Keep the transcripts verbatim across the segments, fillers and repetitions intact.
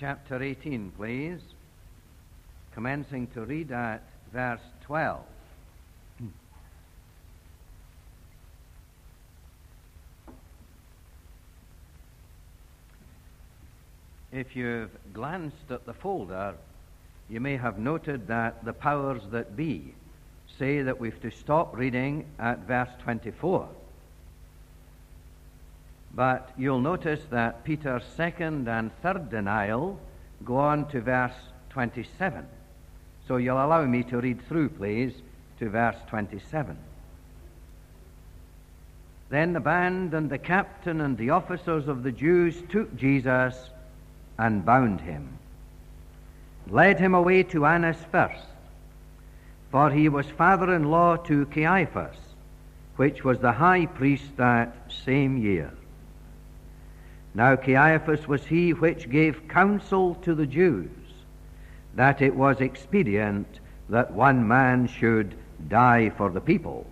chapter eighteen, please, commencing to read at verse twelve. If you've glanced at the folder, you may have noted that the powers that be say that we've to stop reading at verse twenty-four. But you'll notice that Peter's second and third denial go on to verse twenty-seven. So you'll allow me to read through, please, to verse twenty-seven. Then the band and the captain and the officers of the Jews took Jesus and bound him, led him away to Annas first, for he was father-in-law to Caiaphas, which was the high priest that same year. Now Caiaphas was he which gave counsel to the Jews, that it was expedient that one man should die for the people.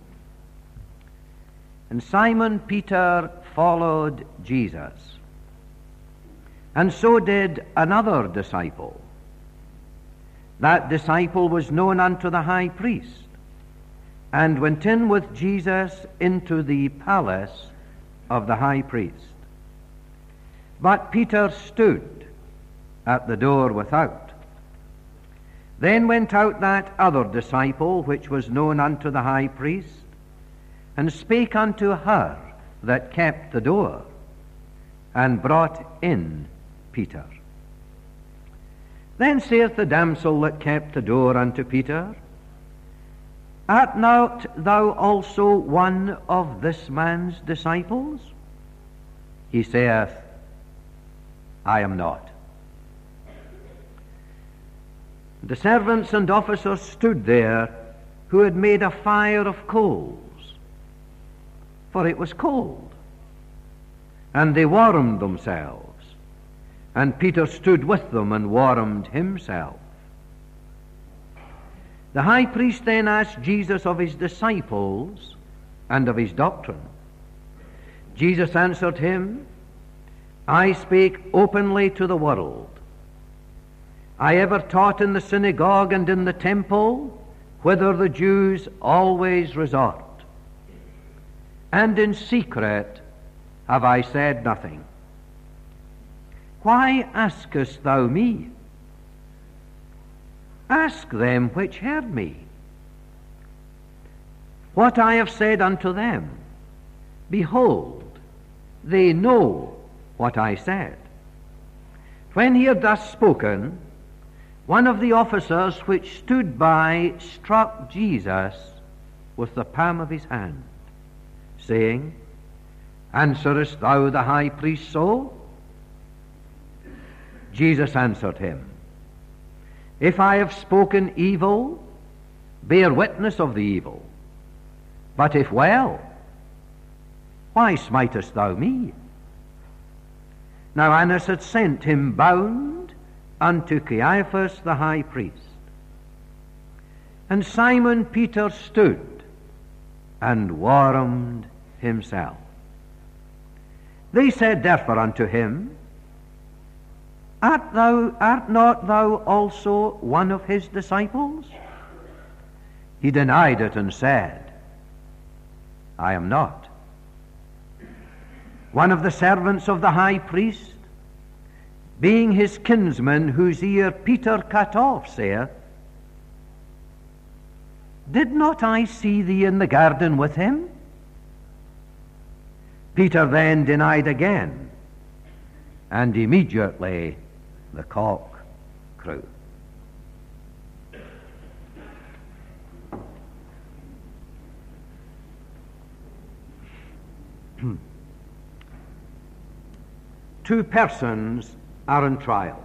And Simon Peter followed Jesus, and so did another disciple. That disciple was known unto the high priest, and went in with Jesus into the palace of the high priest. But Peter stood at the door without. Then went out that other disciple, which was known unto the high priest, and spake unto her that kept the door, and brought in Peter. Then saith the damsel that kept the door unto Peter, Art not thou also one of this man's disciples? He saith, I am not. The servants and officers stood there, who had made a fire of coals, for it was cold, and they warmed themselves. And Peter stood with them and warmed himself. The high priest then asked Jesus of his disciples and of his doctrine. Jesus answered him, I spake openly to the world. I ever taught in the synagogue and in the temple, whither the Jews always resort. And in secret have I said nothing. Why askest thou me? Ask them which heard me. What I have said unto them, behold, they know what I said. When he had thus spoken, one of the officers which stood by struck Jesus with the palm of his hand, saying, Answerest thou the high priest so? Jesus answered him, If I have spoken evil, bear witness of the evil. But if well, why smitest thou me? Now Annas had sent him bound unto Caiaphas the high priest. And Simon Peter stood and warmed himself. They said therefore unto him, Art thou, art not thou also one of his disciples? He denied it and said, I am not. One of the servants of the high priest, being his kinsman, whose ear Peter cut off, saith, Did not I see thee in the garden with him? Peter then denied again, and immediately the cock crew. Two persons are on trial.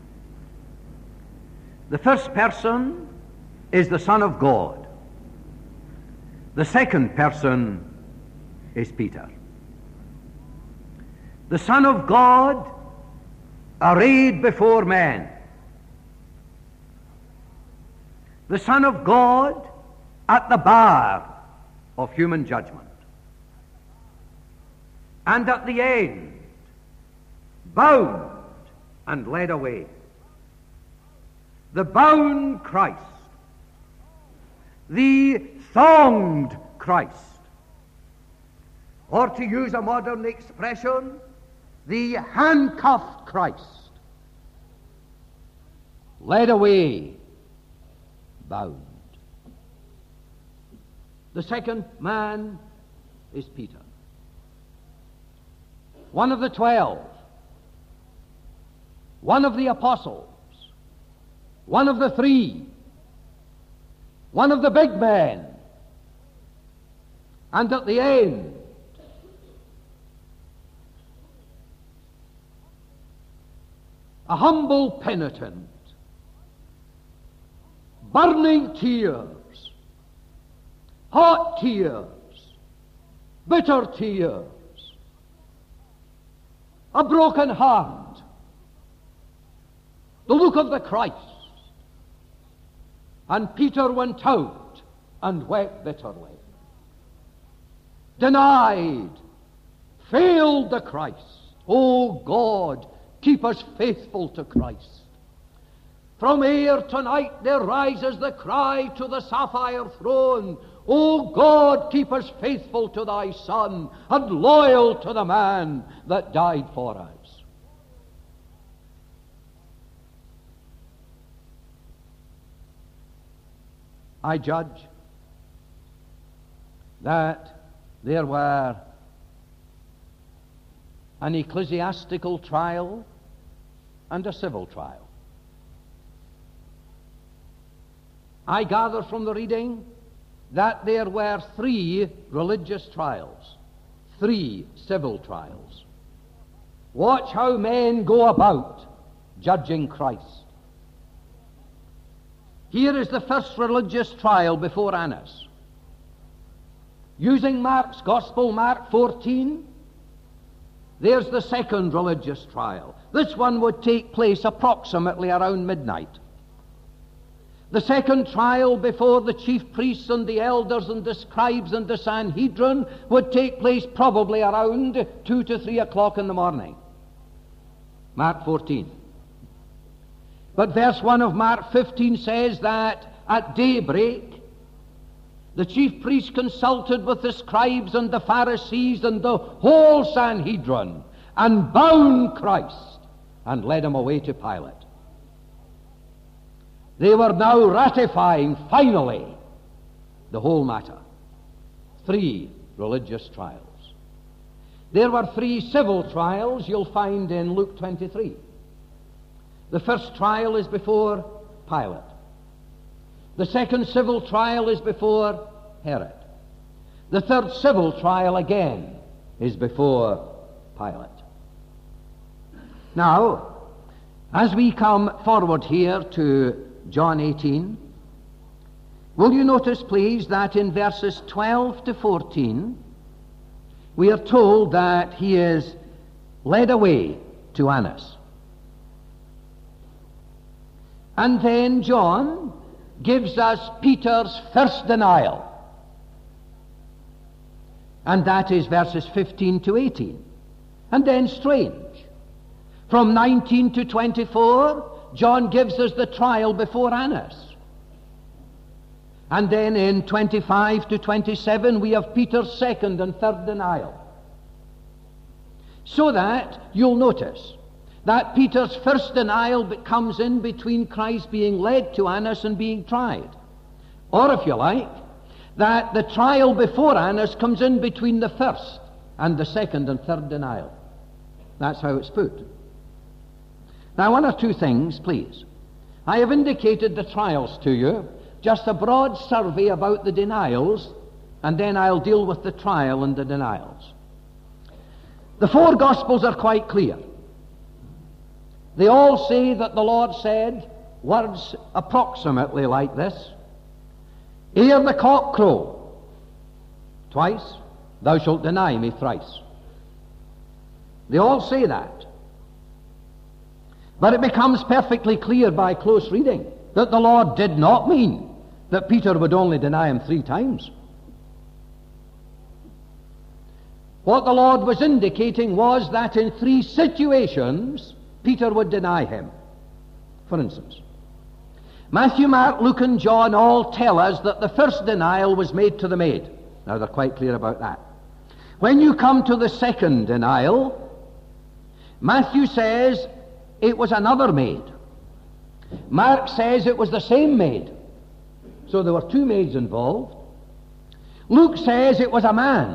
The first person is the Son of God. The second person is Peter. The Son of God arrayed before men. The Son of God at the bar of human judgment. And at the end, bound and led away. The bound Christ, the thonged Christ, or to use a modern expression, the handcuffed Christ, led away, bound. The second man is Peter, one of the twelve, one of the apostles, one of the three, one of the big men, and at the end, a humble penitent, burning tears, hot tears, bitter tears, a broken heart, the look of the Christ. And Peter went out and wept bitterly. Denied, failed the Christ. Oh God, keep us faithful to Christ. From here tonight there rises the cry to the sapphire throne, O God, keep us faithful to thy Son and loyal to the man that died for us. I judge that there were an ecclesiastical trial and a civil trial. I gather from the reading that there were three religious trials, three civil trials. Watch how men go about judging Christ. Here is the first religious trial before Annas. Using Mark's Gospel, Mark fourteen, there's the second religious trial. This one would take place approximately around midnight. The second trial before the chief priests and the elders and the scribes and the Sanhedrin would take place probably around two to three o'clock in the morning. Mark fourteen. But verse one of Mark fifteen says that at daybreak the chief priests consulted with the scribes and the Pharisees and the whole Sanhedrin and bound Christ and led him away to Pilate. They were now ratifying finally the whole matter. Three religious trials. There were three civil trials you'll find in Luke twenty-three. The first trial is before Pilate. The second civil trial is before Herod. The third civil trial again is before Pilate. Now, as we come forward here to John eighteen, will you notice, please, that in verses twelve to fourteen, we are told that he is led away to Annas. And then John gives us Peter's first denial. And that is verses fifteen to eighteen. And then strange. From nineteen to twenty-four, John gives us the trial before Annas. And then in twenty-five to twenty-seven, we have Peter's second and third denial. So that you'll notice that Peter's first denial comes in between Christ being led to Annas and being tried. Or, if you like, that the trial before Annas comes in between the first and the second and third denial. That's how it's put. Now, one or two things, please. I have indicated the trials to you, just a broad survey about the denials, and then I'll deal with the trial and the denials. The four Gospels are quite clear. They all say that the Lord said words approximately like this: ere the cock crow twice, thou shalt deny me thrice. They all say that. But it becomes perfectly clear by close reading that the Lord did not mean that Peter would only deny him three times. What the Lord was indicating was that in three situations Peter would deny him. For instance, Matthew, Mark, Luke, and John all tell us that the first denial was made to the maid. Now, they're quite clear about that. When you come to the second denial, Matthew says it was another maid. Mark says it was the same maid. So there were two maids involved. Luke says it was a man.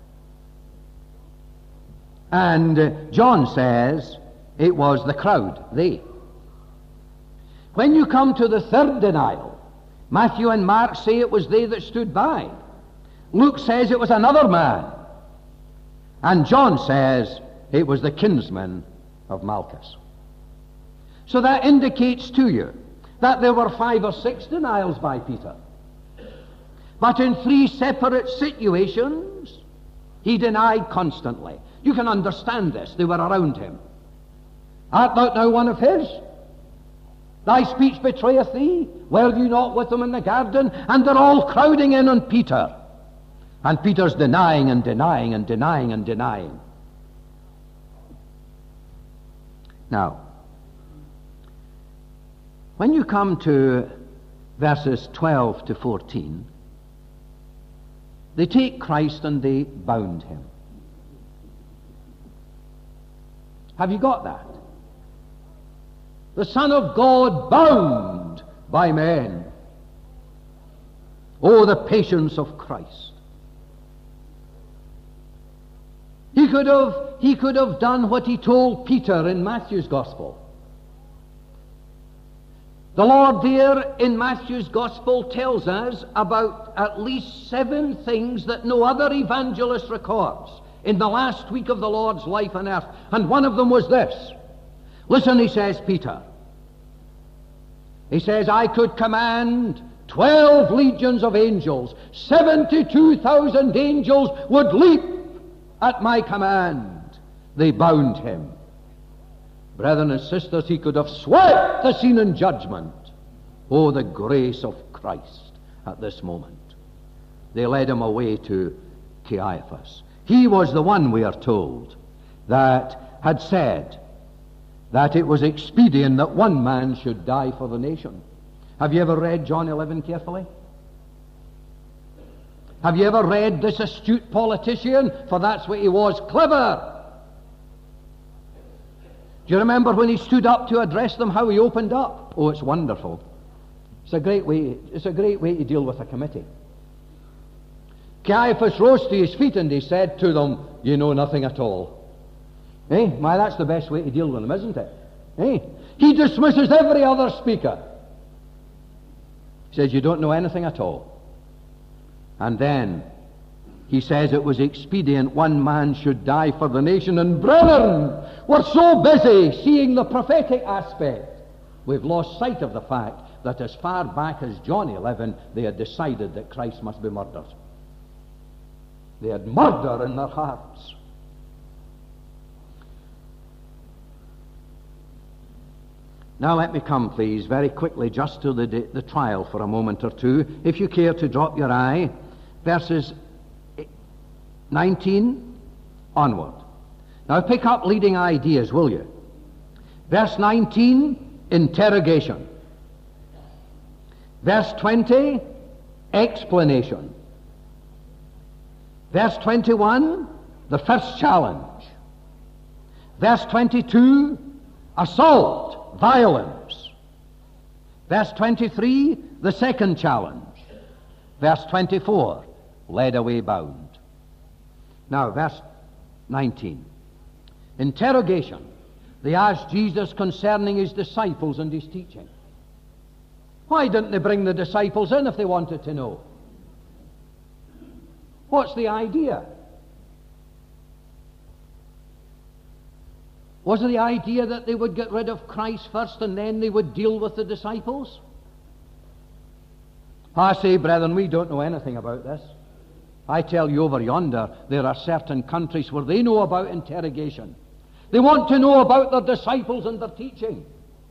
And uh, John says it was the crowd, they. When you come to the third denial, Matthew and Mark say it was they that stood by. Luke says it was another man. And John says it was the kinsman of Malchus. So that indicates to you that there were five or six denials by Peter. But in three separate situations, he denied constantly. You can understand this. They were around him. Art thou now one of his? Thy speech betrayeth thee. Were you not with them in the garden? And they're all crowding in on Peter. And Peter's denying and denying and denying and denying. Now, when you come to verses twelve to fourteen, they take Christ and they bound him. Have you got that? The Son of God bound by men. Oh, the patience of Christ. He could have, he could have done what he told Peter in Matthew's Gospel. The Lord there in Matthew's Gospel tells us about at least seven things that no other evangelist records in the last week of the Lord's life on earth. And one of them was this. Listen, he says, Peter. He says, I could command twelve legions of angels. Seventy-two thousand angels would leap at my command. They bound him. Brethren and sisters, he could have swept the scene in judgment. Oh, the grace of Christ at this moment. They led him away to Caiaphas. He was the one, we are told, that had said that it was expedient that one man should die for the nation. Have you ever read John eleven carefully? Have you ever read this astute politician? For that's what he was, clever. Do you remember when he stood up to address them, how he opened up? Oh, it's wonderful. It's a great way, it's a great way to deal with a committee. Caiaphas rose to his feet and he said to them, you know nothing at all. Eh? Why, that's the best way to deal with them, isn't it? Eh? He dismisses every other speaker. He says, you don't know anything at all. And then he says it was expedient one man should die for the nation. And brethren, we're so busy seeing the prophetic aspect, we've lost sight of the fact that as far back as John eleven, they had decided that Christ must be murdered. They had murder in their hearts. Now let me come, please, very quickly just to the, the trial for a moment or two. If you care to drop your eye, verses nineteen onward. Now pick up leading ideas, will you? Verse nineteen, interrogation. Verse twenty, explanation. Verse twenty-one, the first challenge. Verse twenty-two, assault, violence. Verse twenty-three, the second challenge. Verse twenty-four, led away bound. Now, verse nineteen. Interrogation. They asked Jesus concerning his disciples and his teaching. Why didn't they bring the disciples in if they wanted to know? What's the idea? Was it the idea that they would get rid of Christ first and then they would deal with the disciples? I say, brethren, we don't know anything about this. I tell you, over yonder, there are certain countries where they know about interrogation. They want to know about their disciples and their teaching.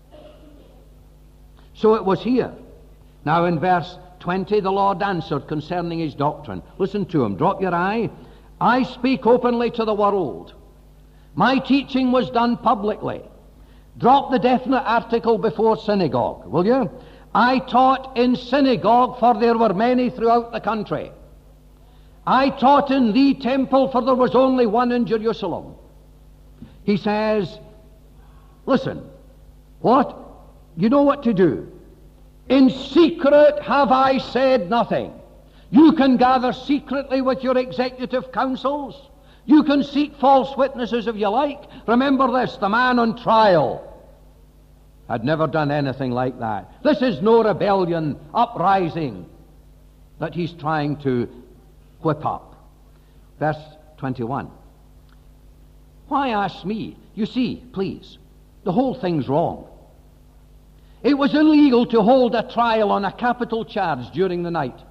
So it was here. Now in verse twenty, the Lord answered concerning his doctrine. Listen to him. Drop your eye. I speak openly to the world. My teaching was done publicly. Drop the definite article before synagogue, will you? I taught in synagogue, for there were many throughout the country. I taught in the temple, for there was only one in Jerusalem. He says, listen, what? You know what to do. In secret have I said nothing. You can gather secretly with your executive councils. You can seek false witnesses if you like. Remember this, the man on trial had never done anything like that. This is no rebellion, uprising that he's trying to whip up. Verse twenty-one. Why ask me? You see, please, the whole thing's wrong. It was illegal to hold a trial on a capital charge during the night.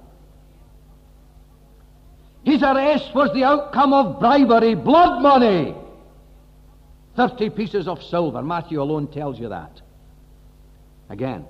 His arrest was the outcome of bribery, blood money. Thirty pieces of silver. Matthew alone tells you that. Again,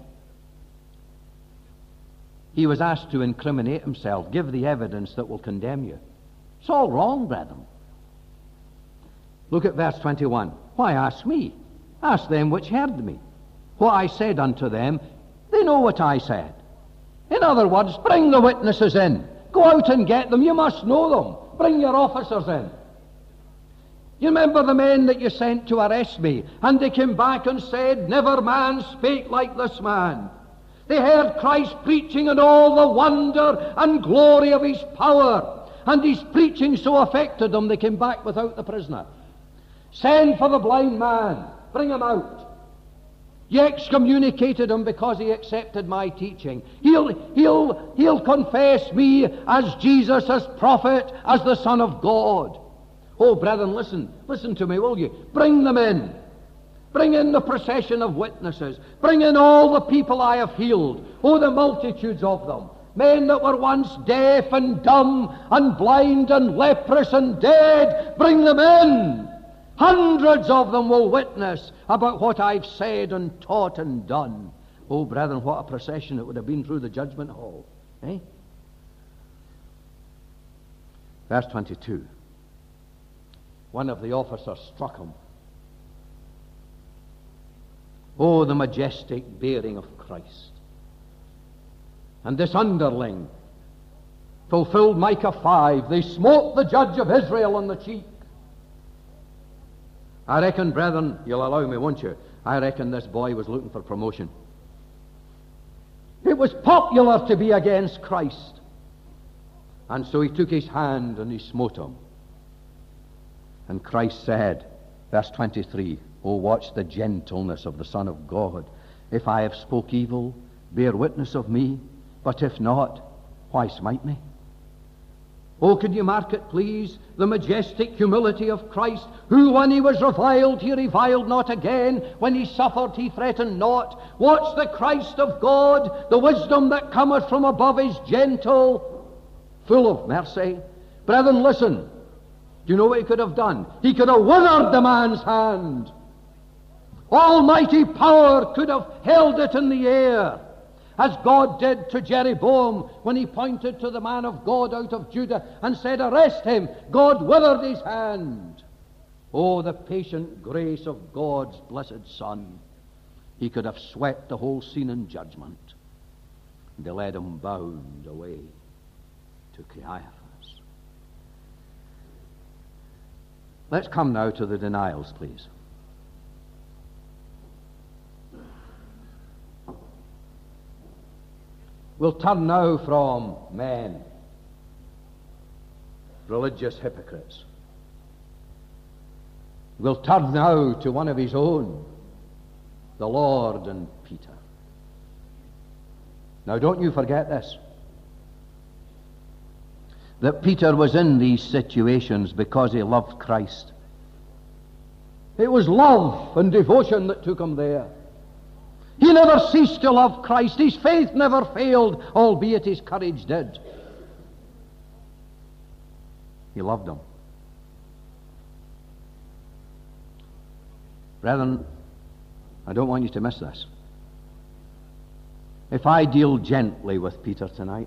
he was asked to incriminate himself, give the evidence that will condemn you. It's all wrong, brethren. Look at verse twenty-one. Why ask me? Ask them which heard me. What I said unto them, they know what I said. In other words, bring the witnesses in. Go out and get them. You must know them. Bring your officers in. You remember the men that you sent to arrest me, and they came back and said, never man spake like this man. They heard Christ preaching and all the wonder and glory of his power, and his preaching so affected them they came back without the prisoner. Send for the blind man. Bring him out. You excommunicated him because he accepted my teaching. He'll, he'll, he'll confess me as Jesus, as prophet, as the Son of God. Oh, brethren, listen. Listen to me, will you? Bring them in. Bring in the procession of witnesses. Bring in all the people I have healed. Oh, the multitudes of them. Men that were once deaf and dumb and blind and leprous and dead. Bring them in. Hundreds of them will witness about what I've said and taught and done. Oh, brethren, what a procession it would have been through the judgment hall. Eh? Verse twenty-two. One of the officers struck him. Oh, the majestic bearing of Christ. And this underling fulfilled Micah five. They smote the judge of Israel on the cheek. I reckon, brethren, you'll allow me, won't you? I reckon this boy was looking for promotion. It was popular to be against Christ. And so he took his hand and he smote him. And Christ said, verse twenty-three, oh, watch the gentleness of the Son of God. If I have spoke evil, bear witness of me. But if not, why smite me? Oh, could you mark it, please? The majestic humility of Christ, who when he was reviled, he reviled not again. When he suffered, he threatened not. Watch the Christ of God. The wisdom that cometh from above is gentle, full of mercy. Brethren, listen. Do you know what he could have done? He could have withered the man's hand. Almighty power could have held it in the air, as God did to Jeroboam when he pointed to the man of God out of Judah and said, arrest him. God withered his hand. Oh, the patient grace of God's blessed Son. He could have swept the whole scene in judgment. And they led him bound away to Caiaphas. Let's come now to the denials, please. We'll turn now from men, religious hypocrites. We'll turn now to one of his own, the Lord and Peter. Now don't you forget this, that Peter was in these situations because he loved Christ. It was love and devotion that took him there. He never ceased to love Christ. His faith never failed, albeit his courage did. He loved him. Brethren, I don't want you to miss this. If I deal gently with Peter tonight,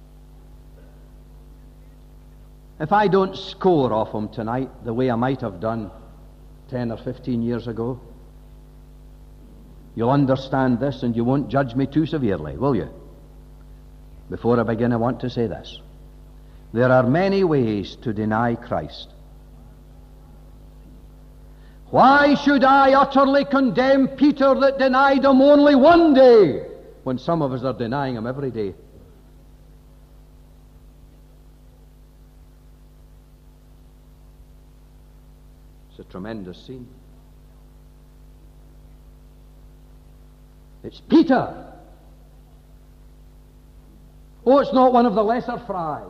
if I don't score off him tonight the way I might have done ten or fifteen years ago, You'll understand this and you won't judge me too severely, will you? Before I begin, I want to say this. There are many ways to deny Christ. Why should I utterly condemn Peter that denied him only one day, when some of us are denying him every day? It's a tremendous scene. It's Peter. Oh, it's not one of the lesser fry.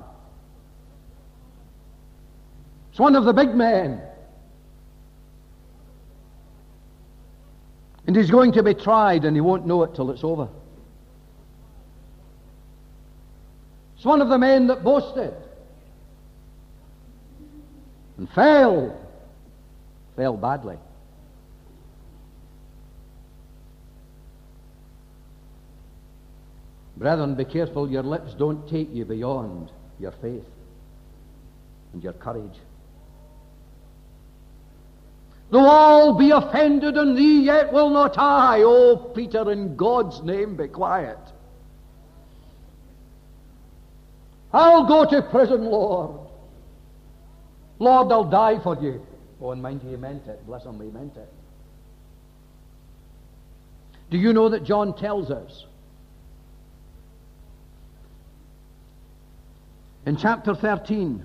It's one of the big men. And he's going to be tried, and he won't know it till it's over. It's one of the men that boasted and fell, fell badly. Brethren, be careful your lips don't take you beyond your faith and your courage. Though all be offended in thee, yet will not I. Oh, Peter, in God's name, be quiet. I'll go to prison, Lord. Lord, I'll die for you. Oh, and mind you, he meant it. Bless him, he meant it. Do you know that John tells us in chapter thirteen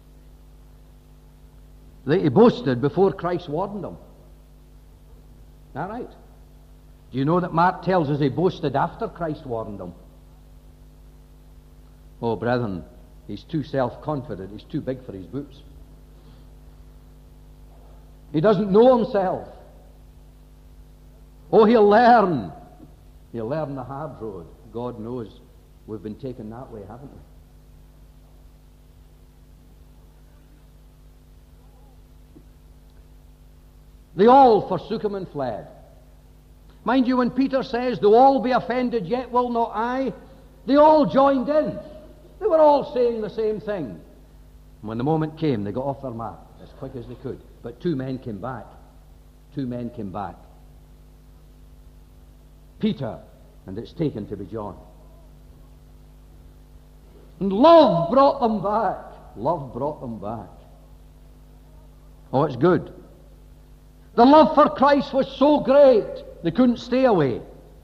that he boasted before Christ warned him? Is that right? Do you know that Mark tells us he boasted after Christ warned him? Oh, brethren, he's too self-confident. He's too big for his boots. He doesn't know himself. Oh, he'll learn. He'll learn the hard road. God knows we've been taken that way, haven't we? They all forsook him and fled. Mind you, when Peter says, though all be offended, yet will not I, they all joined in. They were all saying the same thing. And when the moment came, they got off their mat as quick as they could. But two men came back. Two men came back. Peter, and it's taken to be John. And love brought them back. Love brought them back. Oh, it's good. The love for Christ was so great, they couldn't stay away.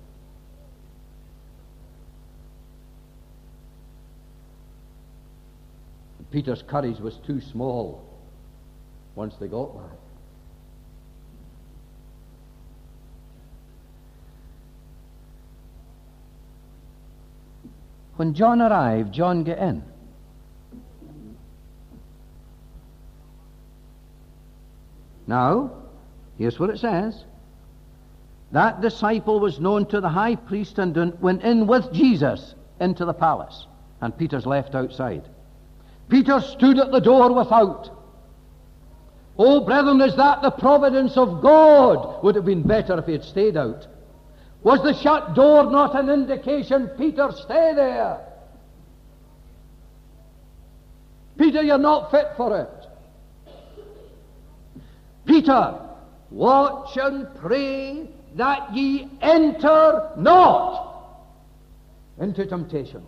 Peter's courage was too small once they got back. When John arrived, John got in. Now, here's what it says. That disciple was known to the high priest and went in with Jesus into the palace. And Peter's left outside. Peter stood at the door without. Oh, brethren, is that the providence of God? Would have been better if he had stayed out. Was the shut door not an indication, Peter, stay there? Peter, you're not fit for it. Peter, watch and pray that ye enter not into temptation.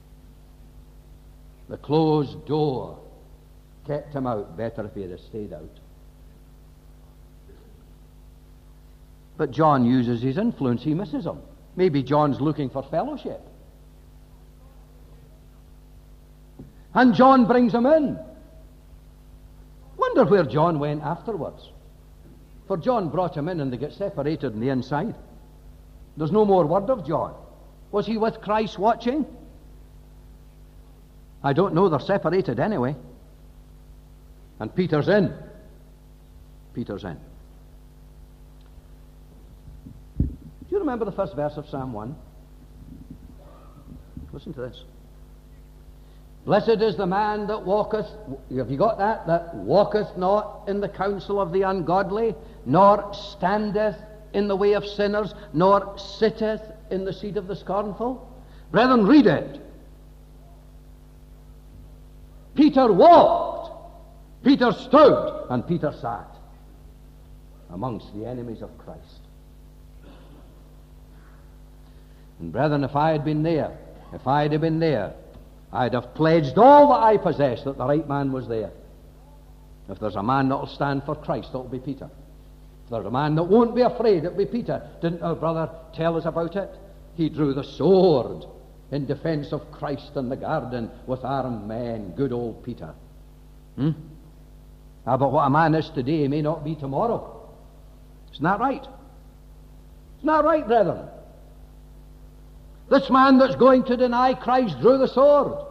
The closed door kept him out. Better if he had stayed out. But John uses his influence. He misses him. Maybe John's looking for fellowship. And John brings him in. Wonder where John went afterwards. For John brought him in and they get separated on the inside. There's no more word of John. Was he with Christ watching? I don't know. They're separated anyway. And Peter's in. Peter's in. Do you remember the first verse of Psalm one? Listen to this. Blessed is the man that walketh, have you got that? That walketh not in the counsel of the ungodly, nor standeth in the way of sinners, nor sitteth in the seat of the scornful. Brethren, read it. Peter walked, Peter stood, and Peter sat amongst the enemies of Christ. And brethren, if I had been there, if I had been there, I'd have pledged all that I possess that the right man was there. If there's a man that'll stand for Christ, it'll be Peter. If there's a man that won't be afraid, it'll be Peter. Didn't our brother tell us about it? He drew the sword in defense of Christ in the garden with armed men. Good old Peter. Hmm? Ah, but what a man is today may not be tomorrow. Isn't that right? Isn't that right, brethren? This man that's going to deny Christ drew the sword.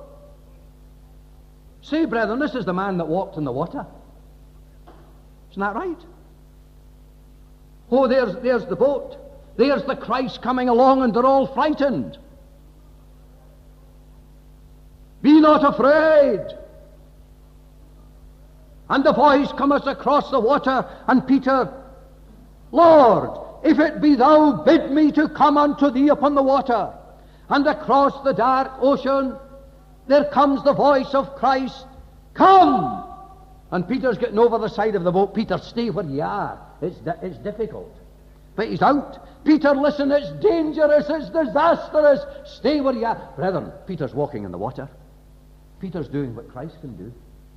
Say, brethren, this is the man that walked in the water. Isn't that right? Oh, there's, there's the boat. There's the Christ coming along, and they're all frightened. Be not afraid. And the voice cometh across the water, and Peter, Lord, if it be thou, bid me to come unto thee upon the water. And across the dark ocean there comes the voice of Christ, come! And Peter's getting over the side of the boat. Peter, stay where you are. It's, di- it's difficult. But he's out. Peter, listen, it's dangerous, it's disastrous. Stay where you are. Brethren, Peter's walking in the water. Peter's doing what Christ can do.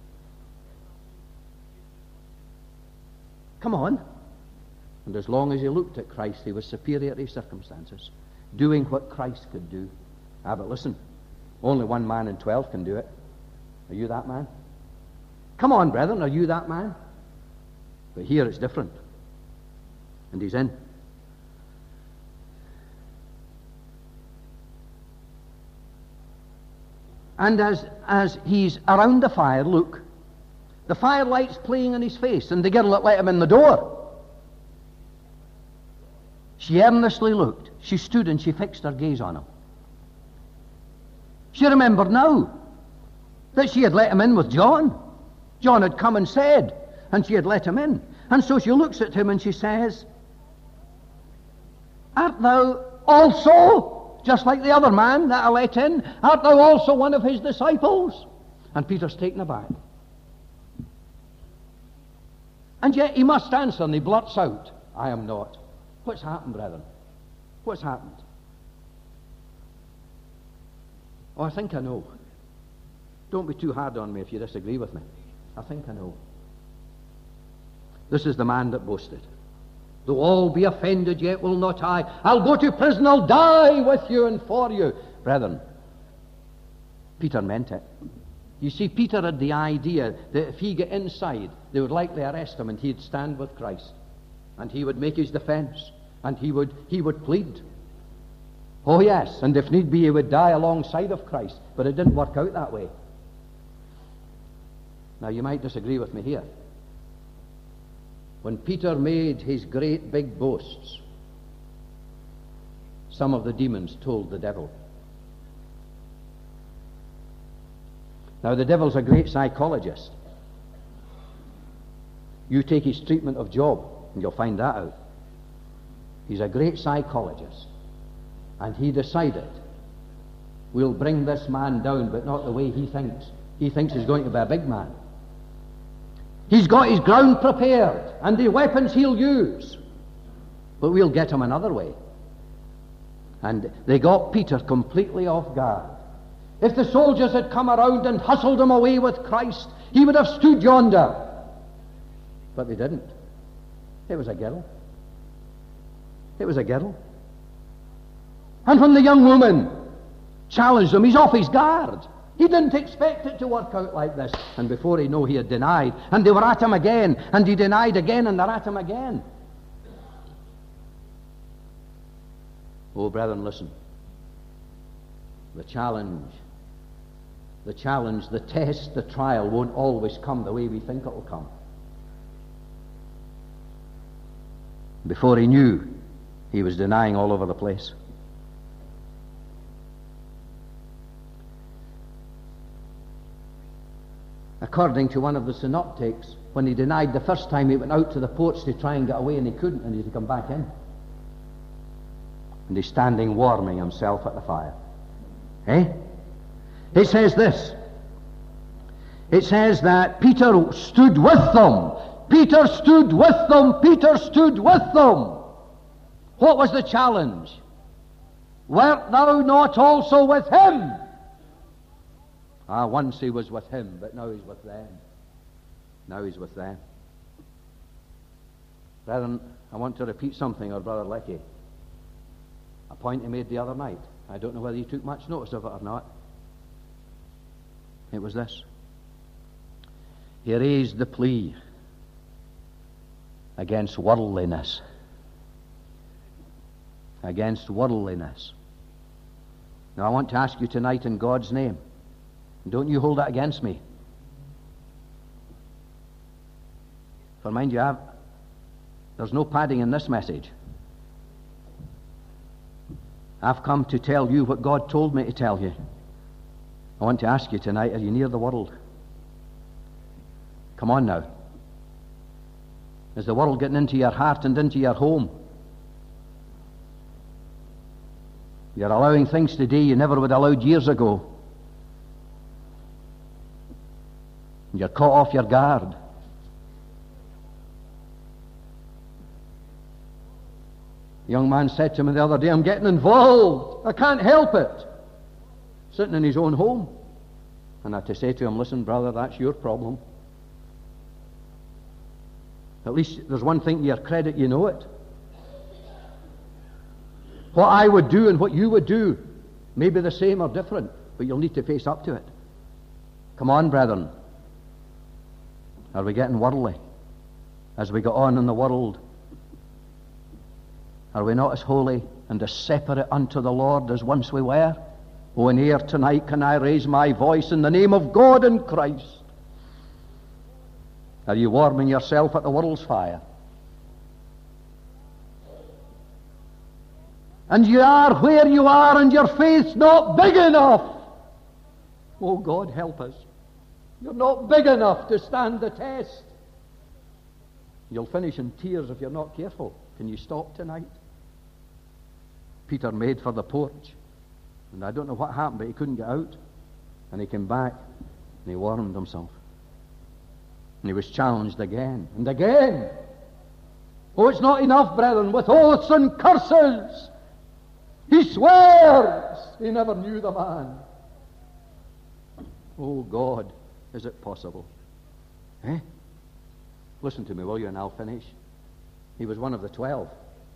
Come on. And as long as he looked at Christ, he was superior to his circumstances, doing what Christ could do. Ah, but listen, only one man in twelve can do it. Are you that man? Come on, brethren, are you that man? But here it's different. And he's in. And as, as he's around the fire, look, the firelight's playing in his face, and the girl that let him in the door, she earnestly looked. She stood and she fixed her gaze on him. She remembered now that she had let him in with John. John had come and said, and she had let him in. And so she looks at him and she says, art thou also, just like the other man that I let in, art thou also one of his disciples? And Peter's taken aback. And yet he must answer, and he blurts out, I am not. What's happened, brethren? What's happened? Oh, I think I know. Don't be too hard on me if you disagree with me. I think I know. This is the man that boasted. Though all be offended, yet will not I. I'll go to prison, I'll die with you and for you. Brethren, Peter meant it. You see, Peter had the idea that if he got inside, they would likely arrest him, and he'd stand with Christ. And he would make his defense, and he would he would plead. Oh yes, and if need be, he would die alongside of Christ. But it didn't work out that way. Now you might disagree with me here. When Peter made his great big boasts, some of the demons told the devil. Now the devil's a great psychologist. You take his treatment of Job, and you'll find that out. He's a great psychologist. And he decided, we'll bring this man down, but not the way he thinks. He thinks he's going to be a big man. He's got his ground prepared, and the weapons he'll use. But we'll get him another way. And they got Peter completely off guard. If the soldiers had come around and hustled him away with Christ, he would have stood yonder. But they didn't. It was a girl. It was a girl. And when the young woman challenged him, he's off his guard. He didn't expect it to work out like this. And before he knew, he had denied. And they were at him again. And he denied again, and they're at him again. Oh, brethren, listen. The challenge, the challenge, the test, the trial won't always come the way we think it will come. Before he knew, he was denying all over the place. According to one of the synoptics, when he denied the first time, he went out to the porch to try and get away, and he couldn't, and he had to come back in. And he's standing warming himself at the fire. Eh? It says this. It says that Peter stood with them. Peter stood with them. Peter stood with them. What was the challenge? wert thou not also with him? Ah, once he was with him, but now he's with them. Now he's with them. Brethren, I want to repeat something of Brother Leckie. A point he made the other night. I don't know whether you took much notice of it or not. It was this. He raised the plea against worldliness. Against worldliness. Now I want to ask you tonight in God's name, don't you hold that against me. For mind you, I've, there's no padding in this message. I've come to tell you what God told me to tell you. I want to ask you tonight, are you near the world? Come on now. Is the world getting into your heart and into your home? You're allowing things today you never would have allowed years ago. You're caught off your guard. A young man said to me the other day, I'm getting involved. I can't help it. Sitting in his own home. And I had to say to him, listen, brother, that's your problem. At least there's one thing to your credit, you know it. What I would do and what you would do may be the same or different, but you'll need to face up to it. Come on, brethren. Are we getting worldly as we go on in the world? Are we not as holy and as separate unto the Lord as once we were? Oh, and here tonight can I raise my voice in the name of God and Christ. Are you warming yourself at the world's fire? And you are where you are and your faith's not big enough. Oh, God, help us. You're not big enough to stand the test. You'll finish in tears if you're not careful. Can you stop tonight? Peter made for the porch. And I don't know what happened, but he couldn't get out. And he came back and he warmed himself. And he was challenged again and again. Oh, it's not enough, brethren, with oaths and curses. He swears he never knew the man. Oh, God, is it possible? Eh? Listen to me, will you, and I'll finish. He was one of the twelve.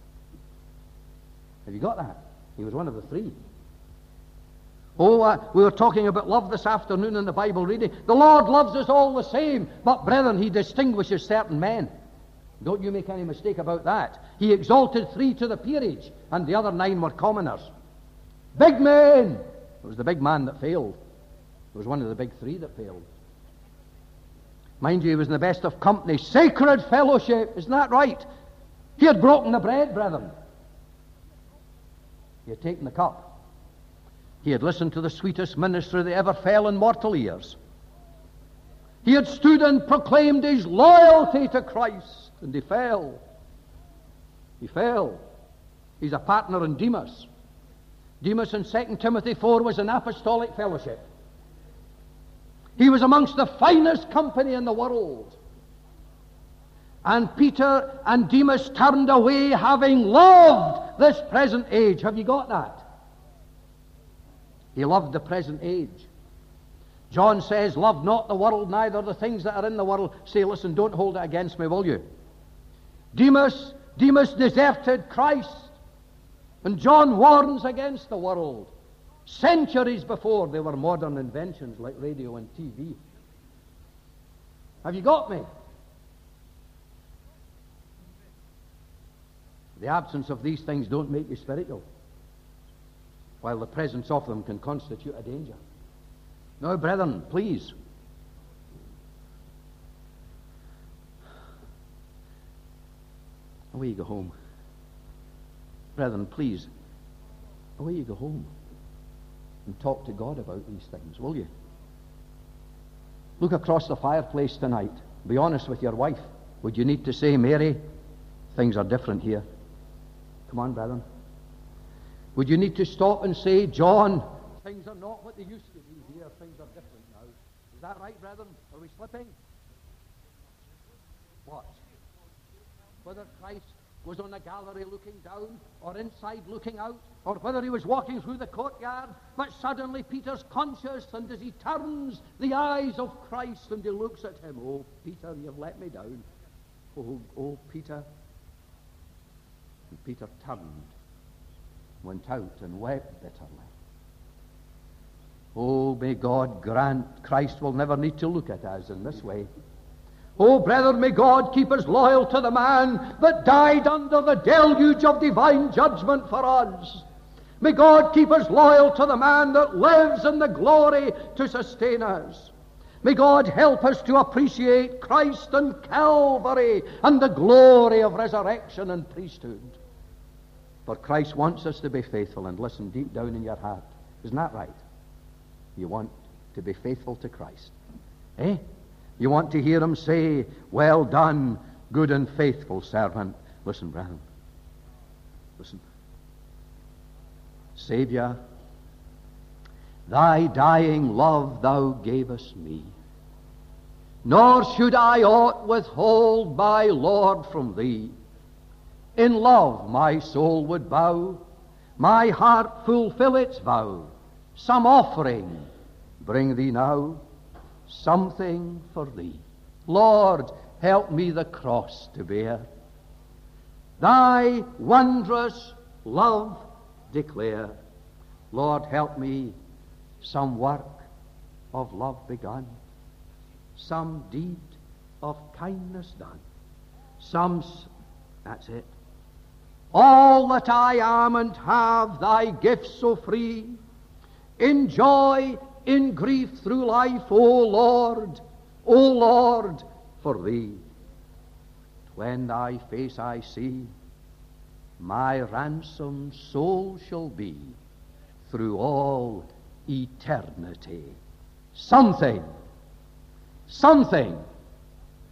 Have you got that? He was one of the three. Oh, uh, we were talking about love this afternoon in the Bible reading. The Lord loves us all the same, but brethren, he distinguishes certain men. Don't you make any mistake about that. He exalted three to the peerage, and the other nine were commoners. Big men! It was the big man that failed. It was one of the big three that failed. Mind you, he was in the best of company. Sacred fellowship, isn't that right? He had broken the bread, brethren. He had taken the cup. He had listened to the sweetest ministry that ever fell in mortal ears. He had stood and proclaimed his loyalty to Christ, and he fell. He fell. He's a partner in Demas. Demas in Second Timothy four was an apostolic fellowship. He was amongst the finest company in the world. And Peter and Demas turned away, having loved this present age. Have you got that? He loved the present age. John says, love not the world, neither the things that are in the world. Say, listen, don't hold it against me, will you? Demas, Demas deserted Christ. And John warns against the world. Centuries before there were modern inventions like radio and T V. Have you got me? The absence of these things don't make you spiritual, while the presence of them can constitute a danger. Now, brethren, please. Away you go home. Brethren, please. Away you go home. And talk to God about these things, will you? Look across the fireplace tonight. Be honest with your wife. Would you need to say, Mary, things are different here? Come on, brethren. Would you need to stop and say, John, things are not what they used to be here. Things are different now. Is that right, brethren? Are we slipping? What? Whether Christ, was on the gallery looking down, or inside looking out, or whether he was walking through the courtyard, but suddenly Peter's conscious, and as he turns the eyes of Christ and he looks at him, oh, Peter, you've let me down. Oh, oh, Peter. And Peter turned, went out and wept bitterly. Oh, may God grant Christ will never need to look at us in this way. Oh, brethren, may God keep us loyal to the man that died under the deluge of divine judgment for us. May God keep us loyal to the man that lives in the glory to sustain us. May God help us to appreciate Christ and Calvary and the glory of resurrection and priesthood. For Christ wants us to be faithful, and listen deep down in your heart. Isn't that right? You want to be faithful to Christ. Eh? You want to hear him say, well done, good and faithful servant. Listen, brethren. Listen. Savior, thy dying love thou gavest me, nor should I aught withhold, my Lord, from thee. In love my soul would bow, my heart fulfill its vow. Some offering bring thee now, something for thee. Lord, help me the cross to bear, thy wondrous love declare. Lord, help me some work of love begun, some deed of kindness done, some, that's it, all that I am and have, thy gifts so free, in joy, in grief through life, O Lord, O Lord, for thee. When thy face I see, my ransomed soul shall be through all eternity. Something, something